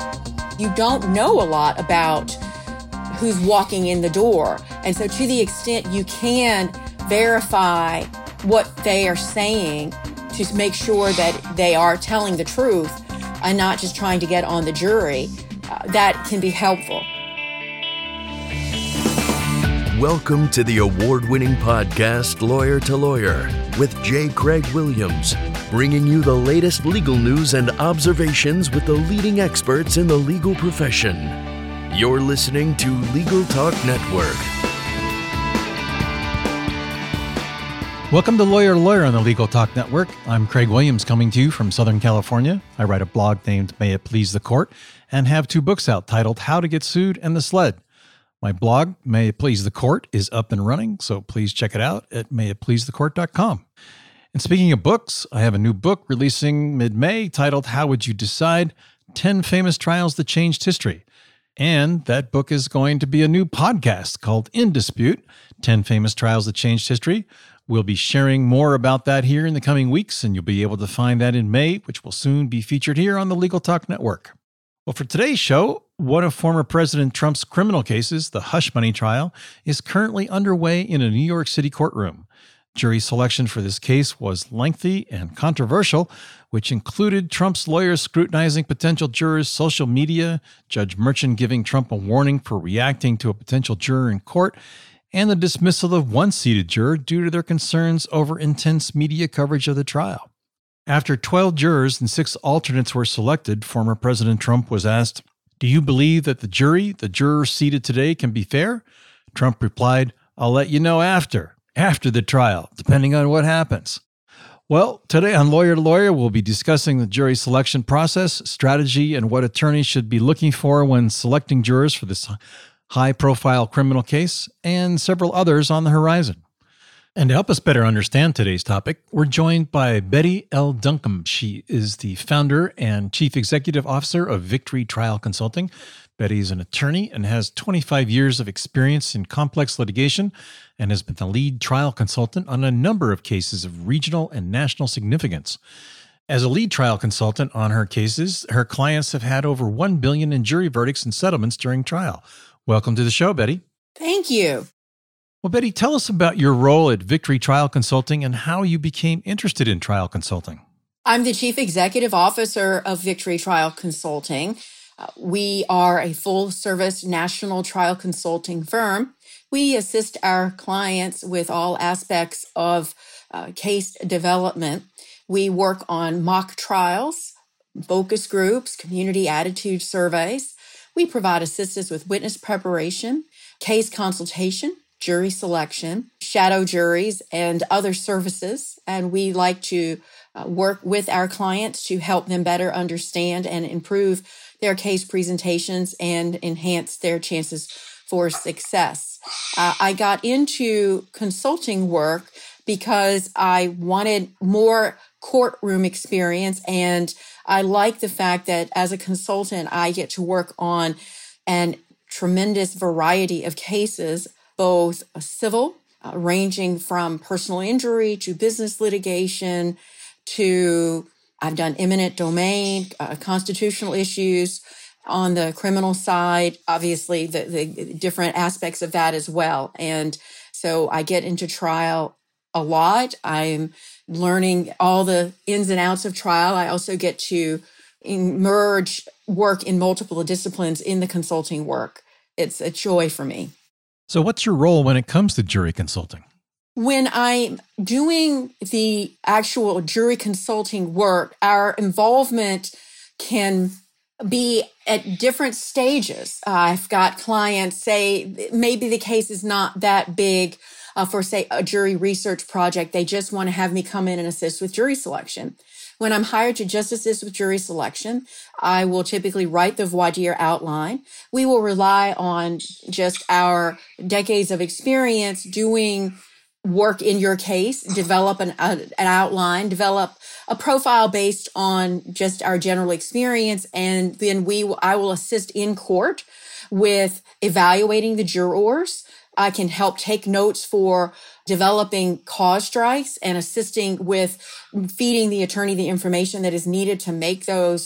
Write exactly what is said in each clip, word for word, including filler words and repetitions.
You don't know a lot about who's walking in the door. And so to the extent you can verify what they are saying to make sure that they are telling the truth and not just trying to get on the jury, uh, that can be helpful. Welcome to the award-winning podcast, Lawyer to Lawyer, with J. Craig Williams, bringing you the latest legal news and observations with the leading experts in the legal profession. You're listening to Legal Talk Network. Welcome to Lawyer to Lawyer on the Legal Talk Network. I'm Craig Williams, coming to you from Southern California. I write a blog named May It Please the Court and have two books out titled How to Get Sued and The Sled. My blog, May It Please the Court, is up and running, so please check it out at may it please the court dot com. And speaking of books, I have a new book releasing mid-May titled How Would You Decide? ten Famous Trials That Changed History. And that book is going to be a new podcast called In Dispute, ten Famous Trials That Changed History. We'll be sharing more about that here in the coming weeks, and you'll be able to find that in May, which will soon be featured here on the Legal Talk Network. Well, for today's show, one of former President Trump's criminal cases, the hush money trial, is currently underway in a New York City courtroom. Jury selection for this case was lengthy and controversial, which included Trump's lawyers scrutinizing potential jurors' social media, Judge Merchan giving Trump a warning for reacting to a potential juror in court, and the dismissal of one seated juror due to their concerns over intense media coverage of the trial. After twelve jurors and six alternates were selected, former President Trump was asked, "Do you believe that the jury, the jurors seated today, can be fair?" Trump replied, "I'll let you know after, after the trial, depending on what happens." Well, today on Lawyer to Lawyer, we'll be discussing the jury selection process, strategy, and what attorneys should be looking for when selecting jurors for this high-profile criminal case, and several others on the horizon. And to help us better understand today's topic, we're joined by Betty L. Duncombe. She is the founder and chief executive officer of Victory Trial Consulting. Betty is an attorney and has twenty-five years of experience in complex litigation and has been the lead trial consultant on a number of cases of regional and national significance. As a lead trial consultant on her cases, her clients have had over one billion dollars in jury verdicts and settlements during trial. Welcome to the show, Betty. Thank you. Well, Betty, tell us about your role at Victory Trial Consulting and how you became interested in trial consulting. I'm the Chief Executive Officer of Victory Trial Consulting. Uh, we are a full-service national trial consulting firm. We assist our clients with all aspects of uh, case development. We work on mock trials, focus groups, community attitude surveys. We provide assistance with witness preparation, case consultation, jury selection, shadow juries, and other services. And we like to uh, work with our clients to help them better understand and improve their case presentations and enhance their chances for success. Uh, I got into consulting work because I wanted more courtroom experience, and I like the fact that as a consultant, I get to work on a tremendous variety of cases, both civil, uh, ranging from personal injury to business litigation to, I've done eminent domain, uh, constitutional issues. On the criminal side, obviously, the, the different aspects of that as well. And so I get into trial a lot. I'm learning all the ins and outs of trial. I also get to merge work in multiple disciplines in the consulting work. It's a joy for me. So what's your role when it comes to jury consulting? When I'm doing the actual jury consulting work, our involvement can be at different stages. Uh, I've got clients say maybe the case is not that big uh, for, say, a jury research project. They just want to have me come in and assist with jury selection. When I'm hired to just assist with jury selection, I will typically write the voir dire outline. We will rely on just our decades of experience doing work in your case, develop an, uh, an outline, develop a profile based on just our general experience, and then we will, I will assist in court with evaluating the jurors. I can help take notes for developing cause strikes and assisting with feeding the attorney the information that is needed to make those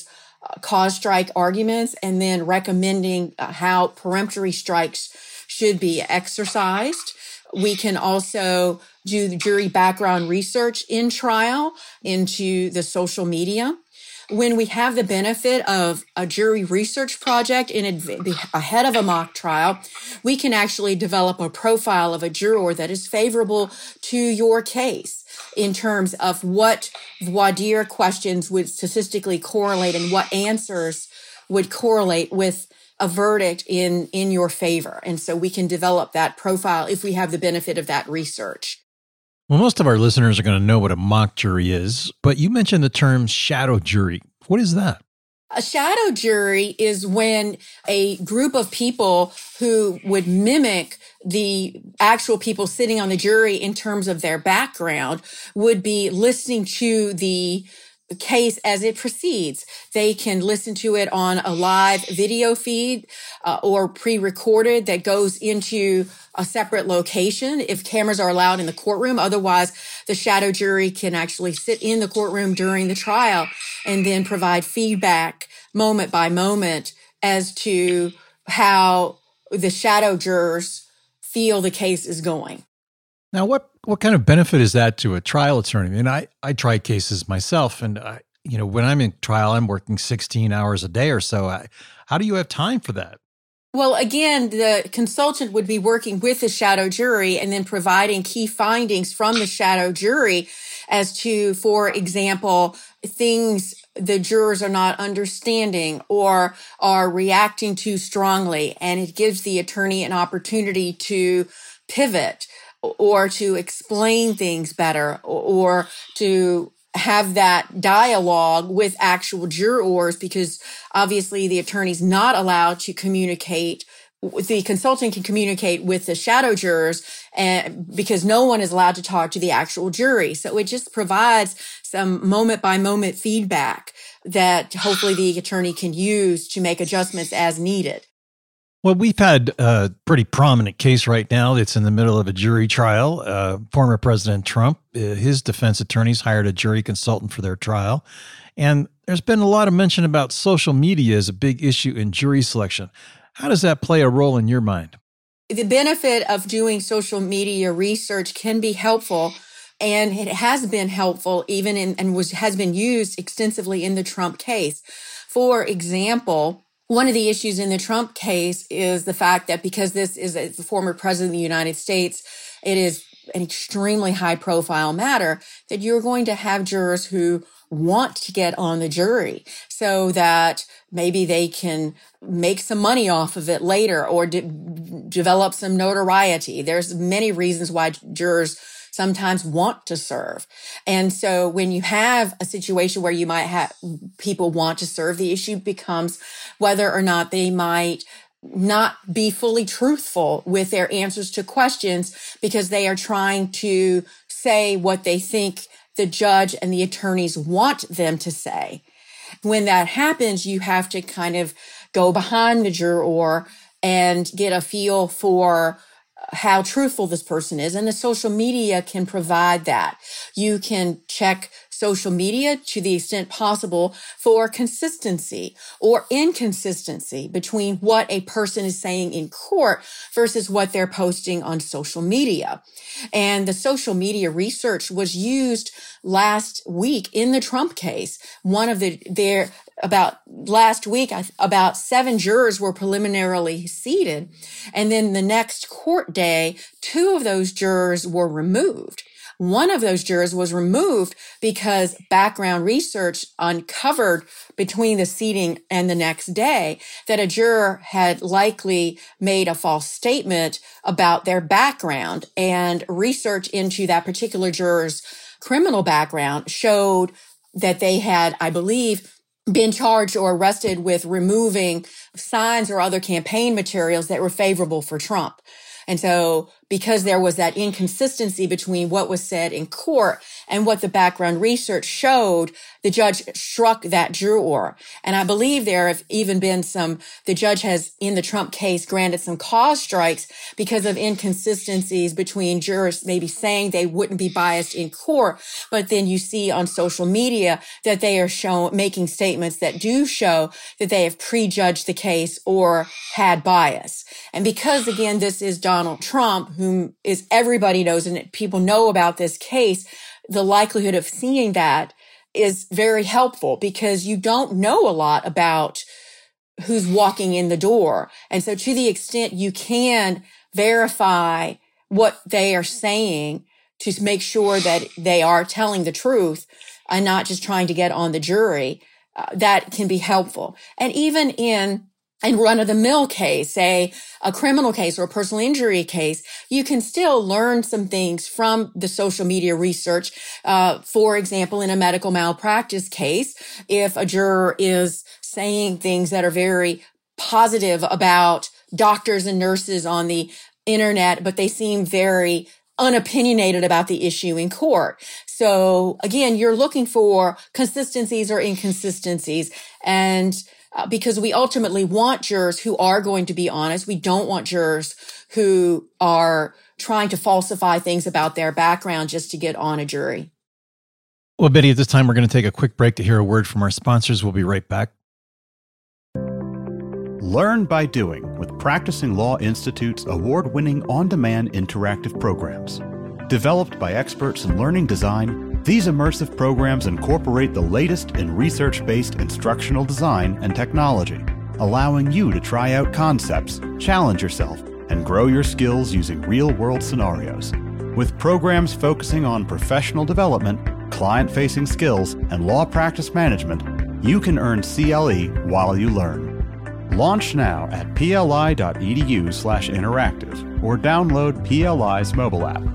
uh, cause strike arguments and then recommending uh, how peremptory strikes should be exercised. We can also do the jury background research in trial into the social media. When we have the benefit of a jury research project in adv- ahead of a mock trial, we can actually develop a profile of a juror that is favorable to your case in terms of what voir dire questions would statistically correlate and what answers would correlate with a verdict in, in your favor. And so we can develop that profile if we have the benefit of that research. Well, most of our listeners are going to know what a mock jury is, but you mentioned the term shadow jury. What is that? A shadow jury is when a group of people who would mimic the actual people sitting on the jury in terms of their background would be listening to the case as it proceeds. They can listen to it on a live video feed uh, or pre-recorded that goes into a separate location if cameras are allowed in the courtroom. Otherwise, the shadow jury can actually sit in the courtroom during the trial and then provide feedback moment by moment as to how the shadow jurors feel the case is going. Now, what, what kind of benefit is that to a trial attorney? I mean, I, I try cases myself, and I, you know, when I'm in trial, I'm working sixteen hours a day or so. I, how do you have time for that? Well, again, the consultant would be working with the shadow jury and then providing key findings from the shadow jury as to, for example, things the jurors are not understanding or are reacting too strongly. And it gives the attorney an opportunity to pivot or to explain things better or to have that dialogue with actual jurors, because obviously the attorney's not allowed to communicate. The consultant can communicate with the shadow jurors and because no one is allowed to talk to the actual jury. So it just provides some moment by moment feedback that hopefully the attorney can use to make adjustments as needed. Well, we've had a pretty prominent case right now that's in the middle of a jury trial. Uh, former President Trump, uh, his defense attorneys hired a jury consultant for their trial. And there's been a lot of mention about social media as a big issue in jury selection. How does that play a role in your mind? The benefit of doing social media research can be helpful, and it has been helpful even in, and was has been used extensively in the Trump case. For example, one of the issues in the Trump case is the fact that because this is a former president of the United States, it is an extremely high-profile matter that you're going to have jurors who want to get on the jury so that maybe they can make some money off of it later or de- develop some notoriety. There's many reasons why jurors sometimes want to serve. And so when you have a situation where you might have people want to serve, the issue becomes whether or not they might not be fully truthful with their answers to questions because they are trying to say what they think the judge and the attorneys want them to say. When that happens, you have to kind of go behind the juror and get a feel for how truthful this person is. And the social media can provide that. You can check social media to the extent possible for consistency or inconsistency between what a person is saying in court versus what they're posting on social media. And the social media research was used last week in the Trump case. One of the, their, about last week, about seven jurors were preliminarily seated. And then the next court day, two of those jurors were removed. One of those jurors was removed because background research uncovered between the seating and the next day that a juror had likely made a false statement about their background, and research into that particular juror's criminal background showed that they had, I believe, been charged or arrested with removing signs or other campaign materials that were favorable for Trump. And so because there was that inconsistency between what was said in court and what the background research showed, the judge struck that juror. And I believe there have even been some, the judge has, in the Trump case, granted some cause strikes because of inconsistencies between jurors maybe saying they wouldn't be biased in court, but then you see on social media that they are shown making statements that do show that they have prejudged the case or had bias. And because, again, this is Donald Trump, whom is everybody knows and people know about this case, the likelihood of seeing that is very helpful because you don't know a lot about who's walking in the door. And so to the extent you can verify what they are saying to make sure that they are telling the truth and not just trying to get on the jury, uh, that can be helpful. And even in in run-of-the-mill case, say a criminal case or a personal injury case, you can still learn some things from the social media research. Uh, for example, in a medical malpractice case, if a juror is saying things that are very positive about doctors and nurses on the internet, but they seem very unopinionated about the issue in court. So again, you're looking for consistencies or inconsistencies. And Uh, because we ultimately want jurors who are going to be honest. We don't want jurors who are trying to falsify things about their background just to get on a jury. Well, Betty, at this time, we're going to take a quick break to hear a word from our sponsors. We'll be right back. Learn by doing with Practicing Law Institute's award-winning on-demand interactive programs. Developed by experts in learning design, these immersive programs incorporate the latest in research-based instructional design and technology, allowing you to try out concepts, challenge yourself, and grow your skills using real-world scenarios. With programs focusing on professional development, client-facing skills, and law practice management, you can earn C L E while you learn. Launch now at pli.edu slash interactive or download P L I's mobile app.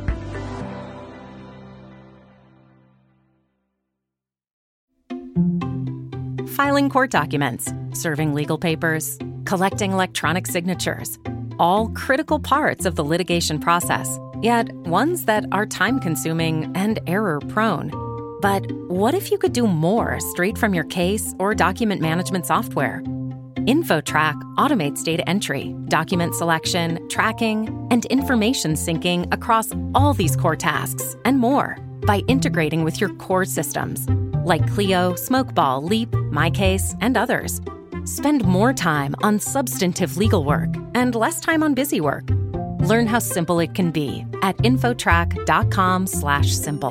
Filing court documents, serving legal papers, collecting electronic signatures, all critical parts of the litigation process, yet ones that are time-consuming and error-prone. But what if you could do more straight from your case or document management software? InfoTrack automates data entry, document selection, tracking, and information syncing across all these core tasks and more by integrating with your core systems like Clio, Smokeball, Leap, MyCase, and others. Spend more time on substantive legal work and less time on busy work. Learn how simple it can be at infotrack.com slash simple.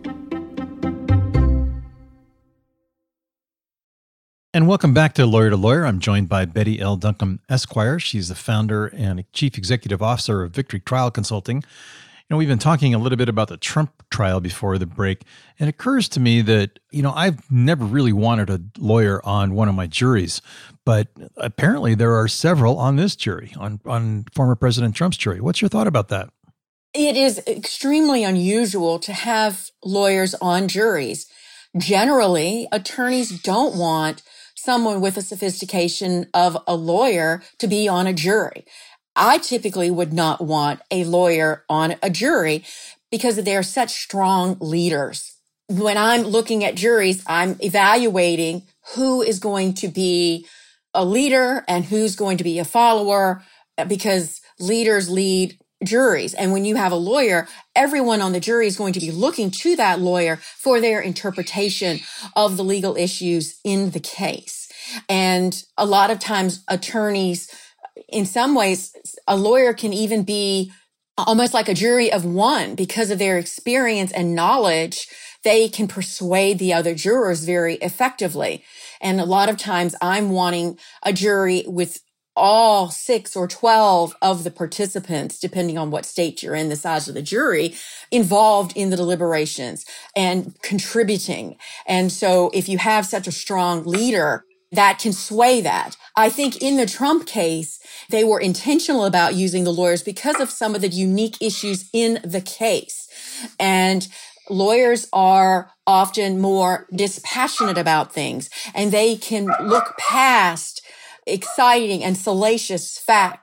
And welcome back to Lawyer to Lawyer. I'm joined by Betty L. Duncombe, Esquire. She's the founder and chief executive officer of Victory Trial Consulting. You know, we've been talking a little bit about the Trump trial before the break, and it occurs to me that, you know, I've never really wanted a lawyer on one of my juries, but apparently there are several on this jury, on, on former President Trump's jury. What's your thought about that? It is extremely unusual to have lawyers on juries. Generally, attorneys don't want someone with a sophistication of a lawyer to be on a jury. I typically would not want a lawyer on a jury because they're such strong leaders. When I'm looking at juries, I'm evaluating who is going to be a leader and who's going to be a follower, because leaders lead juries. And when you have a lawyer, everyone on the jury is going to be looking to that lawyer for their interpretation of the legal issues in the case. And a lot of times attorneys, in some ways, a lawyer can even be almost like a jury of one because of their experience and knowledge. They can persuade the other jurors very effectively. And a lot of times I'm wanting a jury with all six or twelve of the participants, depending on what state you're in, the size of the jury, involved in the deliberations and contributing. And so if you have such a strong leader, that can sway that. I think in the Trump case, they were intentional about using the lawyers because of some of the unique issues in the case. And lawyers are often more dispassionate about things, and they can look past exciting and salacious facts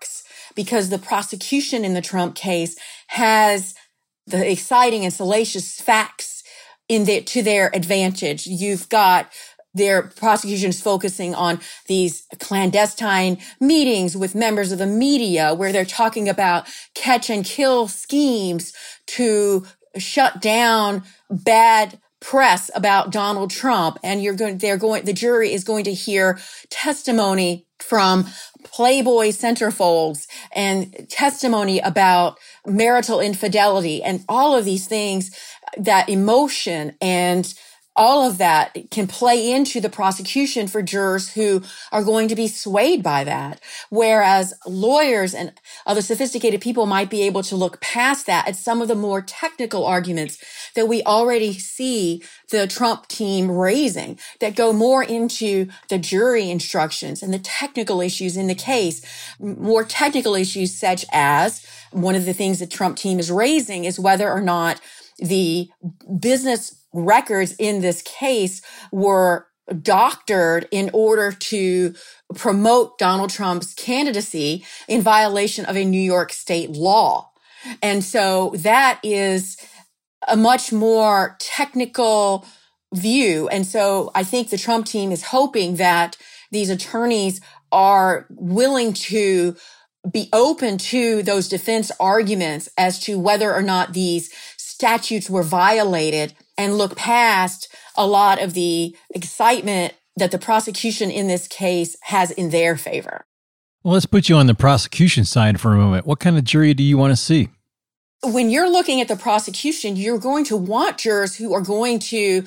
because the prosecution in the Trump case has the exciting and salacious facts in the, to their advantage. You've got their prosecutions focusing on these clandestine meetings with members of the media where they're talking about catch and kill schemes to shut down bad press about Donald Trump. And you're going, they're going, the jury is going to hear testimony from Playboy centerfolds and testimony about marital infidelity and all of these things, that emotion and all of that can play into the prosecution for jurors who are going to be swayed by that. Whereas lawyers and other sophisticated people might be able to look past that at some of the more technical arguments that we already see the Trump team raising that go more into the jury instructions and the technical issues in the case. More technical issues such as one of the things the Trump team is raising is whether or not the business records in this case were doctored in order to promote Donald Trump's candidacy in violation of a New York state law. And so that is a much more technical view. And so I think the Trump team is hoping that these attorneys are willing to be open to those defense arguments as to whether or not these statutes were violated and look past a lot of the excitement that the prosecution in this case has in their favor. Well, let's put you on the prosecution side for a moment. What kind of jury do you want to see? When you're looking at the prosecution, you're going to want jurors who are going to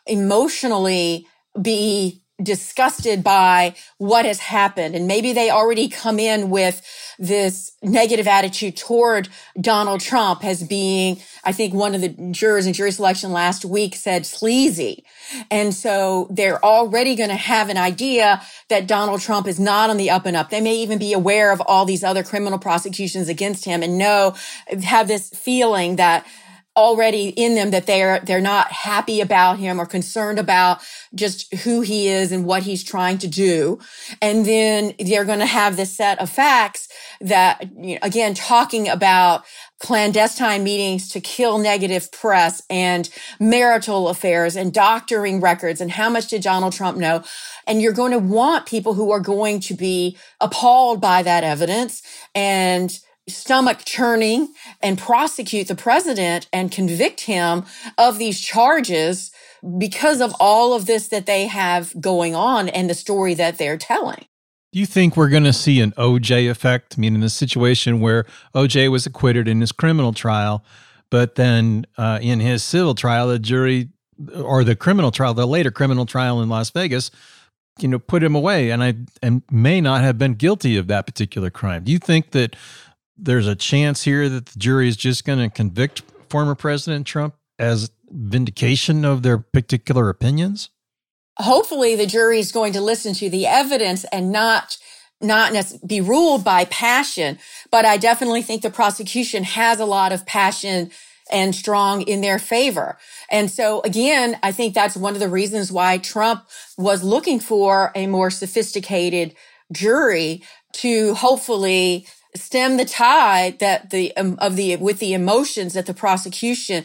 emotionally be disgusted by what has happened. And maybe they already come in with this negative attitude toward Donald Trump as being, I think one of the jurors in jury selection last week said sleazy. And so they're already going to have an idea that Donald Trump is not on the up and up. They may even be aware of all these other criminal prosecutions against him and know, have this feeling that already in them that they're they're not happy about him or concerned about just who he is and what he's trying to do. And then they're going to have this set of facts that, you know, again, talking about clandestine meetings to kill negative press and marital affairs and doctoring records and how much did Donald Trump know. And you're going to want people who are going to be appalled by that evidence and stomach churning and prosecute the president and convict him of these charges because of all of this that they have going on and the story that they're telling. Do you think we're going to see an O J effect? I mean, in the situation where O J was acquitted in his criminal trial, but then uh, in his civil trial, the jury, or the criminal trial, the later criminal trial in Las Vegas, you know, put him away and I and may not have been guilty of that particular crime. Do you think that there's a chance here that the jury is just going to convict former President Trump as vindication of their particular opinions? Hopefully the jury is going to listen to the evidence and not not be ruled by passion. But I definitely think the prosecution has a lot of passion and strong in their favor. And so again, I think that's one of the reasons why Trump was looking for a more sophisticated jury to hopefully stem the tide that the um, of the with the emotions that the prosecution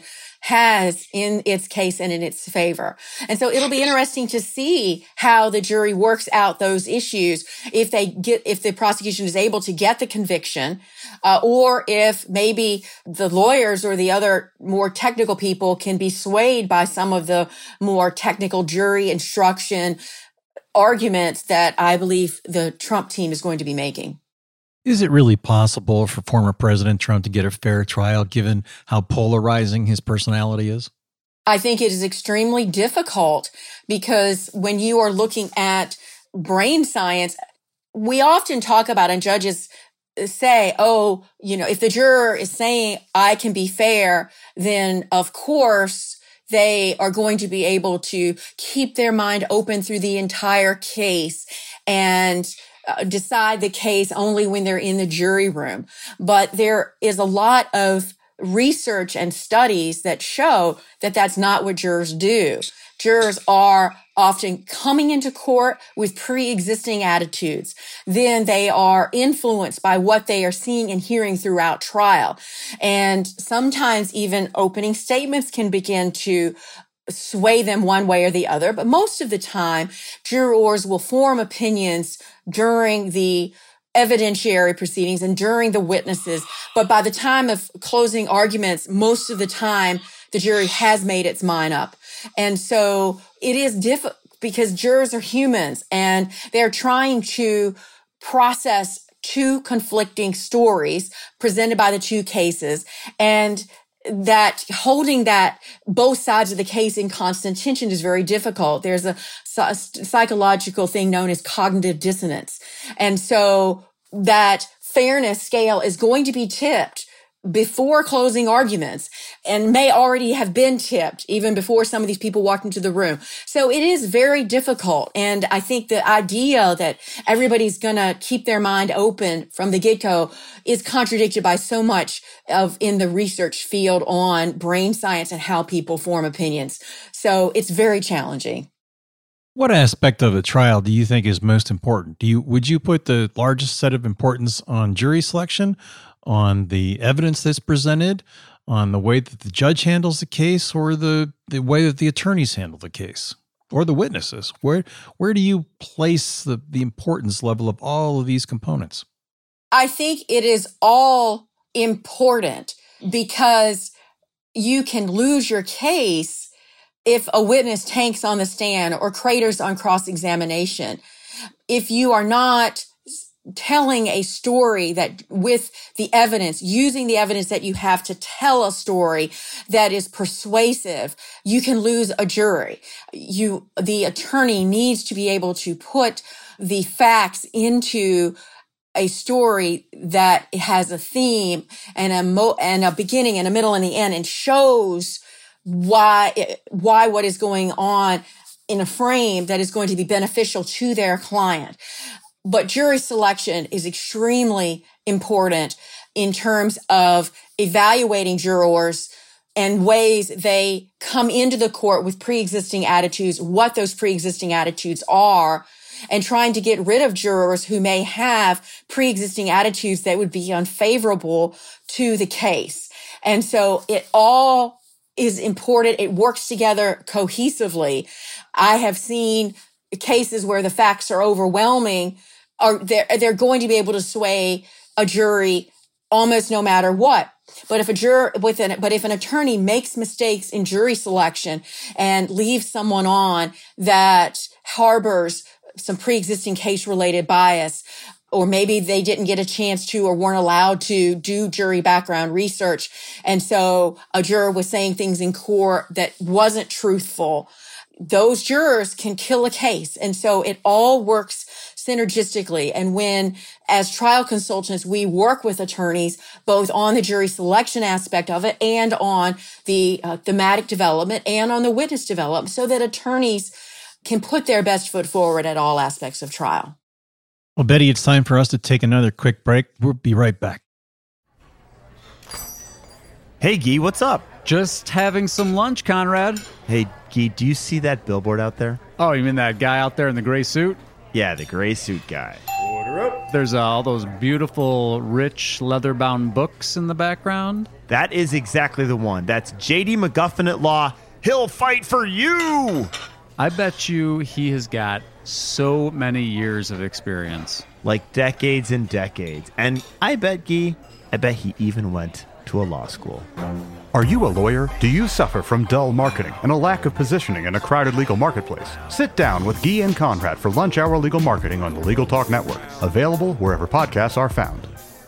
has in its case and in its favor. And so it'll be interesting to see how the jury works out those issues, if they get if the prosecution is able to get the conviction, uh, or if maybe the lawyers or the other more technical people can be swayed by some of the more technical jury instruction arguments that I believe the Trump team is going to be making. Is it really possible for former President Trump to get a fair trial given how polarizing his personality is? I think it is extremely difficult because when you are looking at brain science, we often talk about, and judges say, oh, you know, if the juror is saying I can be fair, then of course they are going to be able to keep their mind open through the entire case and Uh, decide the case only when they're in the jury room. But there is a lot of research and studies that show that that's not what jurors do. Jurors are often coming into court with pre-existing attitudes. Then they are influenced by what they are seeing and hearing throughout trial. And sometimes even opening statements can begin to sway them one way or the other. But most of the time, jurors will form opinions during the evidentiary proceedings and during the witnesses. But by the time of closing arguments, most of the time, the jury has made its mind up. And so it is difficult because jurors are humans and they're trying to process two conflicting stories presented by the two cases, and that holding that both sides of the case in constant tension is very difficult. There's a, a psychological thing known as cognitive dissonance. And so that fairness scale is going to be tipped before closing arguments and may already have been tipped even before some of these people walked into the room. So it is very difficult. And I think the idea that everybody's going to keep their mind open from the get-go is contradicted by so much of in the research field on brain science and how people form opinions. So it's very challenging. What aspect of the trial do you think is most important? Do you would you put the largest set of importance on jury selection, on the evidence that's presented, on the way that the judge handles the case, or the, the way that the attorneys handle the case, or the witnesses? Where where do you place the, the importance level of all of these components? I think it is all important because you can lose your case if a witness tanks on the stand or craters on cross-examination. If you are not telling a story that with the evidence, using the evidence that you have to tell a story that is persuasive, you can lose a jury. You, the attorney needs to be able to put the facts into a story that has a theme and a mo- and a beginning and a middle and the end, and shows why, why what is going on in a frame that is going to be beneficial to their client. But jury selection is extremely important in terms of evaluating jurors and ways they come into the court with pre-existing attitudes, what those pre-existing attitudes are, and trying to get rid of jurors who may have pre-existing attitudes that would be unfavorable to the case. And so it all is important. It works together cohesively. I have seen cases where the facts are overwhelming, or they're, they're going to be able to sway a jury almost no matter what. But if a juror with an, but if an attorney makes mistakes in jury selection and leaves someone on that harbors some pre-existing case-related bias, or maybe they didn't get a chance to or weren't allowed to do jury background research, and so a juror was saying things in court that wasn't truthful, those jurors can kill a case. And so it all works synergistically. And when, as trial consultants, we work with attorneys both on the jury selection aspect of it and on the uh, thematic development and on the witness development, so that attorneys can put their best foot forward at all aspects of trial. Well, Betty, it's time for us to take another quick break. We'll be right back. Hey, Guy, what's up? Just having some lunch, Conrad. Hey, Guy, do you see that billboard out there? Oh, you mean that guy out there in the gray suit? Yeah, the gray suit guy. Order up. There's uh, all those beautiful, rich, leather-bound books in the background. That is exactly the one. That's J D McGuffin at Law. He'll fight for you! I bet you he has got so many years of experience. Like decades and decades. And I bet, Guy, I bet he even went to a law school. Are you a lawyer? Do you suffer from dull marketing and a lack of positioning in a crowded legal marketplace? Sit down with Guy and Conrad for Lunch Hour Legal Marketing on the Legal Talk Network. Available wherever podcasts are found.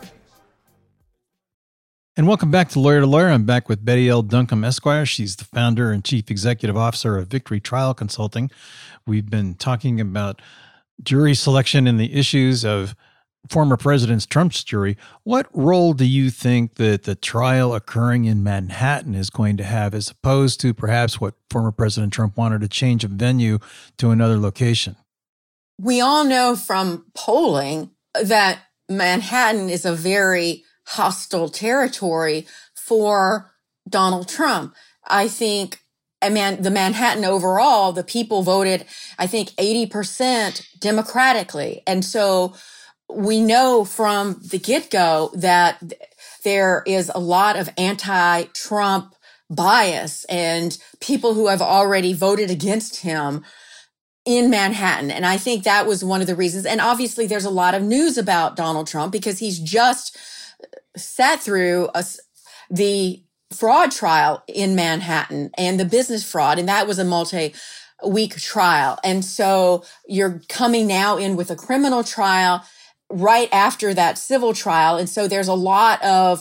And welcome back to Lawyer to Lawyer. I'm back with Betty L. Duncombe, Esquire. She's the founder and chief executive officer of Victory Trial Consulting. We've been talking about jury selection and the issues of former President Trump's jury. What role do you think that the trial occurring in Manhattan is going to have, as opposed to perhaps what former President Trump wanted to change a venue to another location? We all know from polling that Manhattan is a very hostile territory for Donald Trump. I think I mean, the Manhattan overall, the people voted, I think, eighty percent Democratically. And so we know from the get-go that there is a lot of anti-Trump bias and people who have already voted against him in Manhattan. And I think that was one of the reasons. And obviously, there's a lot of news about Donald Trump because he's just sat through a, the fraud trial in Manhattan and the business fraud. And that was a multi-week trial. And so you're coming now in with a criminal trial right after that civil trial. And so there's a lot of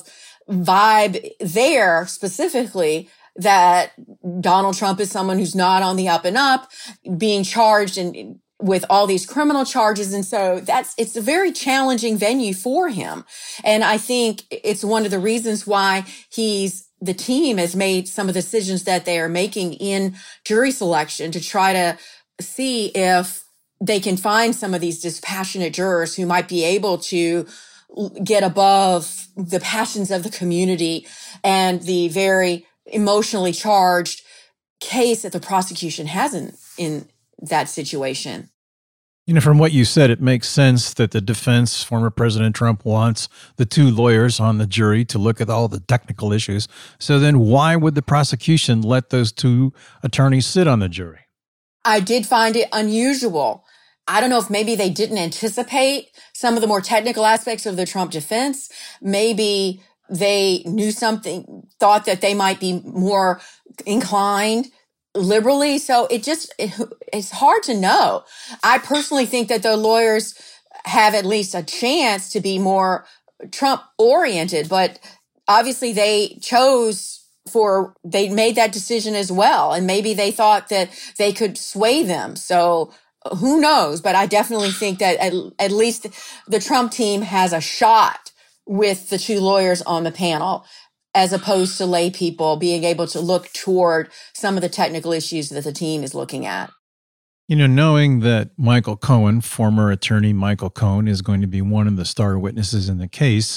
vibe there specifically that Donald Trump is someone who's not on the up and up, being charged and with all these criminal charges. And so that's, it's a very challenging venue for him. And I think it's one of the reasons why he's, the team has made some of the decisions that they are making in jury selection to try to see if they can find some of these dispassionate jurors who might be able to get above the passions of the community and the very emotionally charged case that the prosecution has in, in that situation. You know, from what you said, it makes sense that the defense, former President Trump, wants the two lawyers on the jury to look at all the technical issues. So then why would the prosecution let those two attorneys sit on the jury? I did find it unusual. I don't know if maybe they didn't anticipate some of the more technical aspects of the Trump defense. Maybe they knew something, thought that they might be more inclined liberally. So it just, it, it's hard to know. I personally think that the lawyers have at least a chance to be more Trump oriented, but obviously they chose for, they made that decision as well. And maybe they thought that they could sway them. So who knows? But I definitely think that at, at least the Trump team has a shot with the two lawyers on the panel, as opposed to lay people being able to look toward some of the technical issues that the team is looking at. You know, knowing that Michael Cohen, former attorney Michael Cohen, is going to be one of the star witnesses in the case,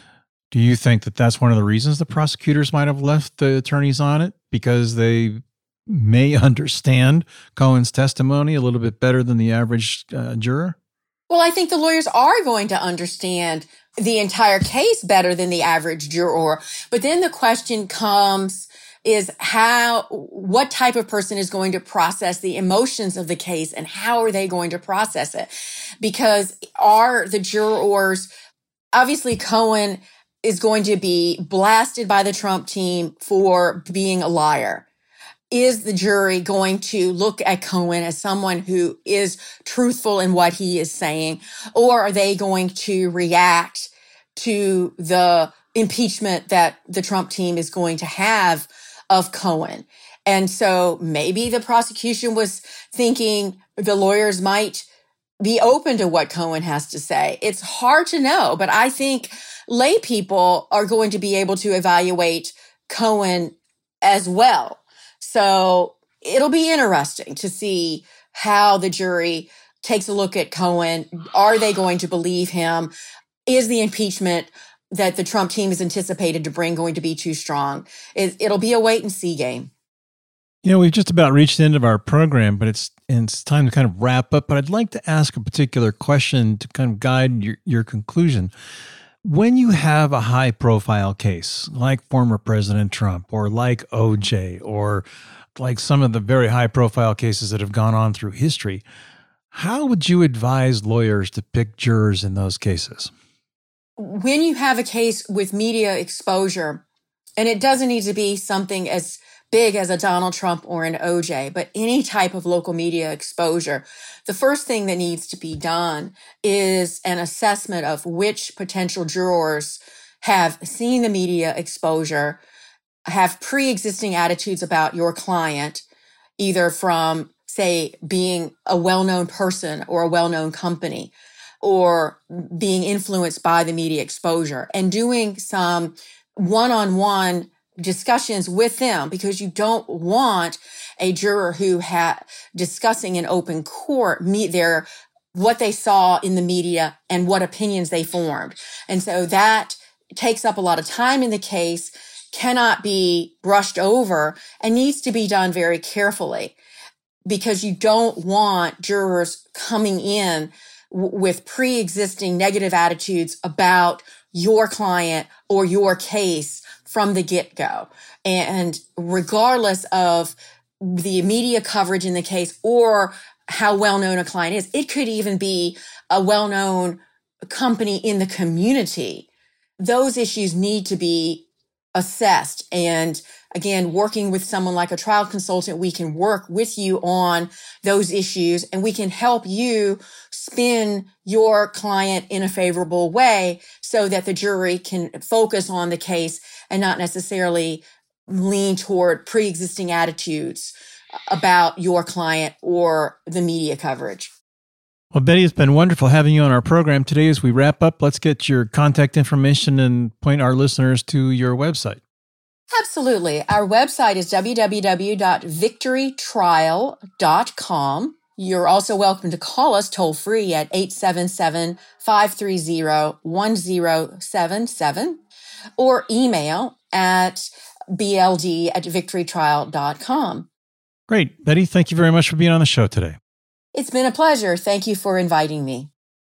do you think that that's one of the reasons the prosecutors might have left the attorneys on it? Because they may understand Cohen's testimony a little bit better than the average uh, juror? Well, I think the lawyers are going to understand the entire case better than the average juror. But then the question comes is how, what type of person is going to process the emotions of the case and how are they going to process it? Because are the jurors, obviously Cohen is going to be blasted by the Trump team for being a liar. Is the jury going to look at Cohen as someone who is truthful in what he is saying, or are they going to react to the impeachment that the Trump team is going to have of Cohen? And so maybe the prosecution was thinking the lawyers might be open to what Cohen has to say. It's hard to know, but I think lay people are going to be able to evaluate Cohen as well. So it'll be interesting to see how the jury takes a look at Cohen. Are they going to believe him? Is the impeachment that the Trump team is anticipated to bring going to be too strong? It, it'll be a wait and see game. You know, we've just about reached the end of our program, but it's it's time to kind of wrap up. But I'd like to ask a particular question to kind of guide your, your conclusion. When you have a high-profile case like former President Trump or like O J or like some of the very high-profile cases that have gone on through history, how would you advise lawyers to pick jurors in those cases? When you have a case with media exposure, and it doesn't need to be something as big as a Donald Trump or an O J, but any type of local media exposure, the first thing that needs to be done is an assessment of which potential jurors have seen the media exposure, have pre-existing attitudes about your client, either from, say, being a well-known person or a well-known company, or being influenced by the media exposure, and doing some one-on-one discussions with them, because you don't want a juror who had discussing in open court meet their what they saw in the media and what opinions they formed. And so that takes up a lot of time in the case, cannot be brushed over and needs to be done very carefully, because you don't want jurors coming in w- with pre-existing negative attitudes about your client or your case from the get-go. And regardless of the media coverage in the case or how well-known a client is, it could even be a well-known company in the community. Those issues need to be assessed. And again, working with someone like a trial consultant, we can work with you on those issues, and we can help you spin your client in a favorable way so that the jury can focus on the case and not necessarily lean toward pre-existing attitudes about your client or the media coverage. Well, Betty, it's been wonderful having you on our program today. As we wrap up, let's get your contact information and point our listeners to your website. Absolutely. Our website is w w w dot victory trial dot com. You're also welcome to call us toll free at eight seven seven, five three zero, one zero seven seven or email at b l d at victory trial dot com. Great. Betty, thank you very much for being on the show today. It's been a pleasure. Thank you for inviting me.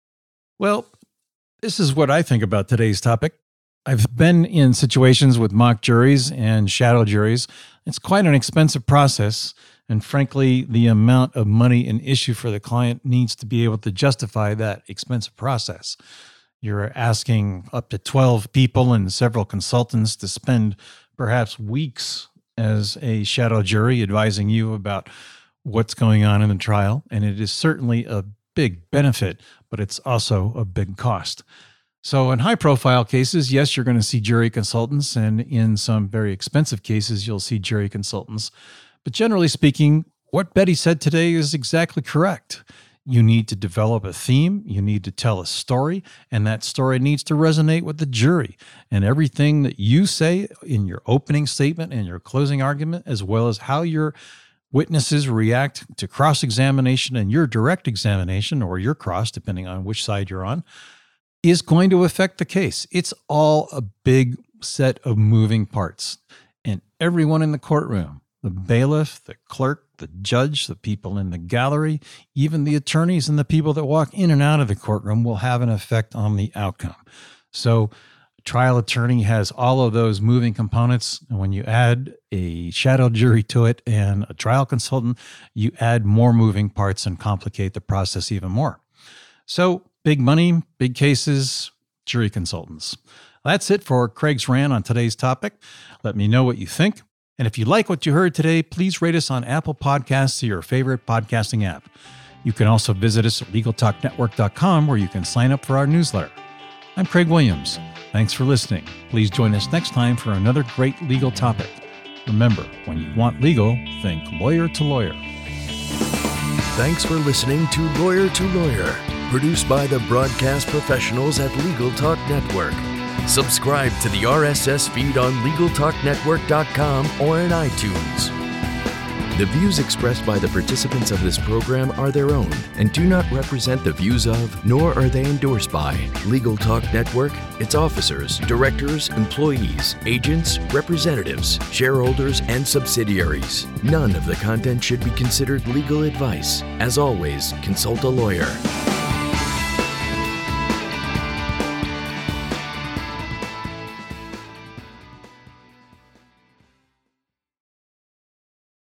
Well, this is what I think about today's topic. I've been in situations with mock juries and shadow juries. It's quite an expensive process. And frankly, the amount of money an issue for the client needs to be able to justify that expensive process. You're asking up to twelve people and several consultants to spend perhaps weeks as a shadow jury advising you about what's going on in the trial. And it is certainly a big benefit, but it's also a big cost. So in high-profile cases, yes, you're going to see jury consultants, and in some very expensive cases, you'll see jury consultants. But generally speaking, what Betty said today is exactly correct. You need to develop a theme, you need to tell a story, and that story needs to resonate with the jury. And everything that you say in your opening statement and your closing argument, as well as how your witnesses react to cross-examination and your direct examination, or your cross, depending on which side you're on, is going to affect the case. It's all a big set of moving parts. And everyone in the courtroom, the bailiff, the clerk, the judge, the people in the gallery, even the attorneys and the people that walk in and out of the courtroom will have an effect on the outcome. So a trial attorney has all of those moving components. And when you add a shadow jury to it and a trial consultant, you add more moving parts and complicate the process even more. So big money, big cases, jury consultants. That's it for Craig's rant on today's topic. Let me know what you think. And if you like what you heard today, please rate us on Apple Podcasts or your favorite podcasting app. You can also visit us at legal talk network dot com, where you can sign up for our newsletter. I'm Craig Williams. Thanks for listening. Please join us next time for another great legal topic. Remember, when you want legal, think lawyer to lawyer. Thanks for listening to Lawyer to Lawyer, produced by the broadcast professionals at Legal Talk Network. Subscribe to the R S S feed on legal talk network dot com or in iTunes. The views expressed by the participants of this program are their own and do not represent the views of, nor are they endorsed by, Legal Talk Network, its officers, directors, employees, agents, representatives, shareholders, and subsidiaries. None of the content should be considered legal advice. As always, consult a lawyer.